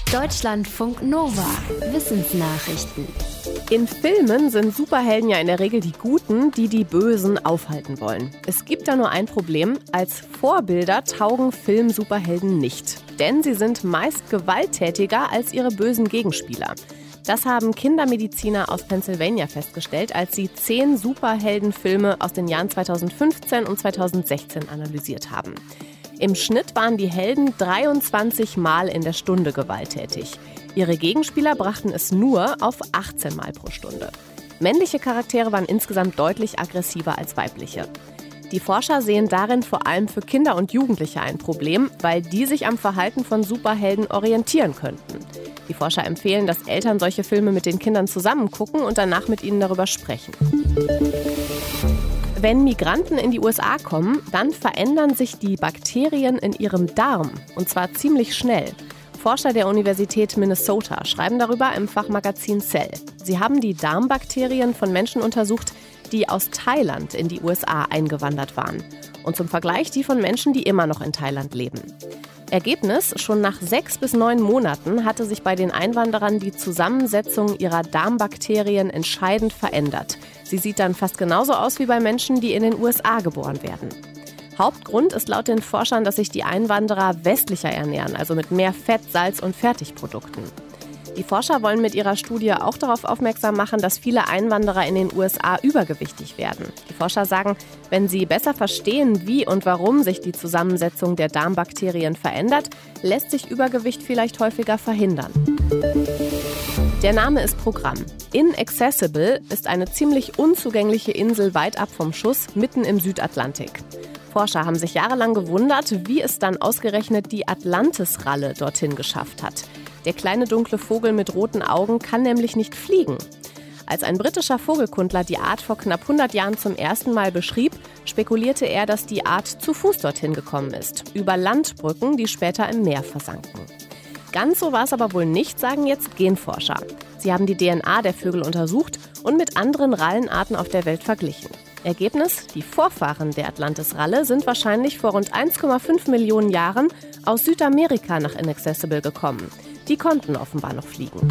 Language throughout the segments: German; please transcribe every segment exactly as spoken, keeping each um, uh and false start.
Deutschlandfunk Nova. Wissensnachrichten. In Filmen sind Superhelden ja in der Regel die Guten, die die Bösen aufhalten wollen. Es gibt da nur ein Problem. Als Vorbilder taugen Film-Superhelden nicht. Denn sie sind meist gewalttätiger als ihre bösen Gegenspieler. Das haben Kindermediziner aus Pennsylvania festgestellt, als sie zehn Superheldenfilme aus den Jahren zweitausendfünfzehn und zweitausendsechzehn analysiert haben. Im Schnitt waren die Helden dreiundzwanzig Mal in der Stunde gewalttätig. Ihre Gegenspieler brachten es nur auf achtzehn Mal pro Stunde. Männliche Charaktere waren insgesamt deutlich aggressiver als weibliche. Die Forscher sehen darin vor allem für Kinder und Jugendliche ein Problem, weil die sich am Verhalten von Superhelden orientieren könnten. Die Forscher empfehlen, dass Eltern solche Filme mit den Kindern zusammen gucken und danach mit ihnen darüber sprechen. Wenn Migranten in die U S A kommen, dann verändern sich die Bakterien in ihrem Darm, und zwar ziemlich schnell. Forscher der Universität Minnesota schreiben darüber im Fachmagazin Cell. Sie haben die Darmbakterien von Menschen untersucht, die aus Thailand in die U S A eingewandert waren. Und zum Vergleich die von Menschen, die immer noch in Thailand leben. Ergebnis: Schon nach sechs bis neun Monaten hatte sich bei den Einwanderern die Zusammensetzung ihrer Darmbakterien entscheidend verändert. Sie sieht dann fast genauso aus wie bei Menschen, die in den U S A geboren werden. Hauptgrund ist laut den Forschern, dass sich die Einwanderer westlicher ernähren, also mit mehr Fett, Salz und Fertigprodukten. Die Forscher wollen mit ihrer Studie auch darauf aufmerksam machen, dass viele Einwanderer in den U S A übergewichtig werden. Die Forscher sagen, wenn sie besser verstehen, wie und warum sich die Zusammensetzung der Darmbakterien verändert, lässt sich Übergewicht vielleicht häufiger verhindern. Der Name ist Programm. Inaccessible ist eine ziemlich unzugängliche Insel weit ab vom Schuss, mitten im Südatlantik. Forscher haben sich jahrelang gewundert, wie es dann ausgerechnet die Atlantis-Ralle dorthin geschafft hat. Der kleine dunkle Vogel mit roten Augen kann nämlich nicht fliegen. Als ein britischer Vogelkundler die Art vor knapp hundert Jahren zum ersten Mal beschrieb, spekulierte er, dass die Art zu Fuß dorthin gekommen ist, über Landbrücken, die später im Meer versanken. Ganz so war es aber wohl nicht, sagen jetzt Genforscher. Sie haben die D N A der Vögel untersucht und mit anderen Rallenarten auf der Welt verglichen. Ergebnis: Die Vorfahren der Atlantis-Ralle sind wahrscheinlich vor rund eins Komma fünf Millionen Jahren aus Südamerika nach Inaccessible gekommen. Die konnten offenbar noch fliegen.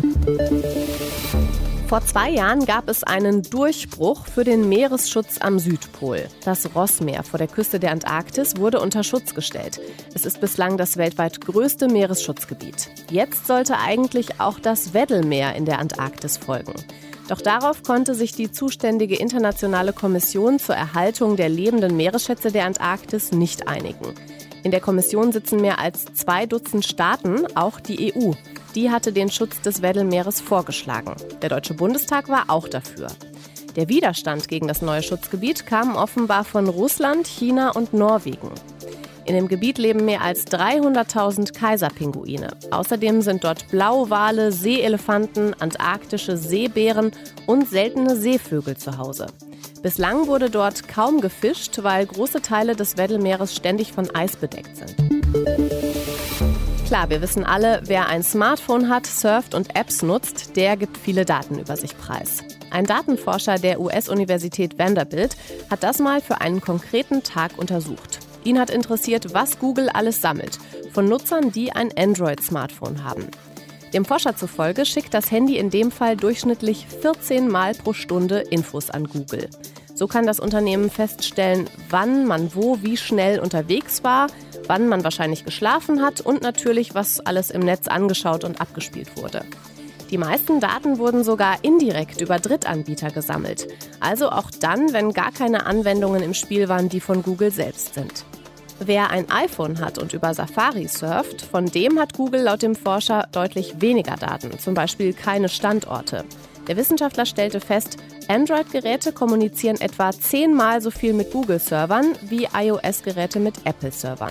Vor zwei Jahren gab es einen Durchbruch für den Meeresschutz am Südpol. Das Rossmeer vor der Küste der Antarktis wurde unter Schutz gestellt. Es ist bislang das weltweit größte Meeresschutzgebiet. Jetzt sollte eigentlich auch das Weddell-Meer in der Antarktis folgen. Doch darauf konnte sich die zuständige internationale Kommission zur Erhaltung der lebenden Meeresschätze der Antarktis nicht einigen. In der Kommission sitzen mehr als zwei Dutzend Staaten, auch die E U. Die hatte den Schutz des Weddell-Meeres vorgeschlagen. Der Deutsche Bundestag war auch dafür. Der Widerstand gegen das neue Schutzgebiet kam offenbar von Russland, China und Norwegen. In dem Gebiet leben mehr als dreihunderttausend Kaiserpinguine. Außerdem sind dort Blauwale, Seeelefanten, antarktische Seebären und seltene Seevögel zu Hause. Bislang wurde dort kaum gefischt, weil große Teile des Weddell-Meeres ständig von Eis bedeckt sind. Klar, wir wissen alle, wer ein Smartphone hat, surft und Apps nutzt, der gibt viele Daten über sich preis. Ein Datenforscher der U S-Universität Vanderbilt hat das mal für einen konkreten Tag untersucht. Ihn hat interessiert, was Google alles sammelt, von Nutzern, die ein Android-Smartphone haben. Dem Forscher zufolge schickt das Handy in dem Fall durchschnittlich vierzehn Mal pro Stunde Infos an Google. So kann das Unternehmen feststellen, wann man wo wie schnell unterwegs war, wann man wahrscheinlich geschlafen hat und natürlich, was alles im Netz angeschaut und abgespielt wurde. Die meisten Daten wurden sogar indirekt über Drittanbieter gesammelt. Also auch dann, wenn gar keine Anwendungen im Spiel waren, die von Google selbst sind. Wer ein iPhone hat und über Safari surft, von dem hat Google laut dem Forscher deutlich weniger Daten, zum Beispiel keine Standorte. Der Wissenschaftler stellte fest, Android-Geräte kommunizieren etwa zehnmal so viel mit Google-Servern wie iOS-Geräte mit Apple-Servern.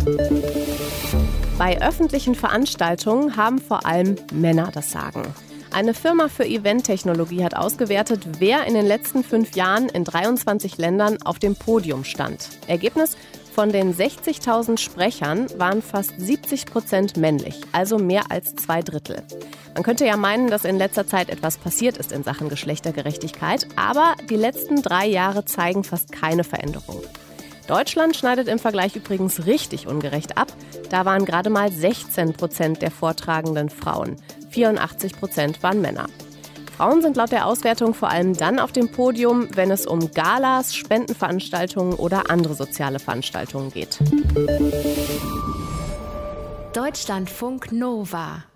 Bei öffentlichen Veranstaltungen haben vor allem Männer das Sagen. Eine Firma für Eventtechnologie hat ausgewertet, wer in den letzten fünf Jahren in dreiundzwanzig Ländern auf dem Podium stand. Ergebnis: Von den sechzigtausend Sprechern waren fast siebzig Prozent männlich, also mehr als zwei Drittel. Man könnte ja meinen, dass in letzter Zeit etwas passiert ist in Sachen Geschlechtergerechtigkeit, aber die letzten drei Jahre zeigen fast keine Veränderung. Deutschland schneidet im Vergleich übrigens richtig ungerecht ab. Da waren gerade mal sechzehn Prozent der Vortragenden Frauen. vierundachtzig Prozent waren Männer. Frauen sind laut der Auswertung vor allem dann auf dem Podium, wenn es um Galas, Spendenveranstaltungen oder andere soziale Veranstaltungen geht. Deutschlandfunk Nova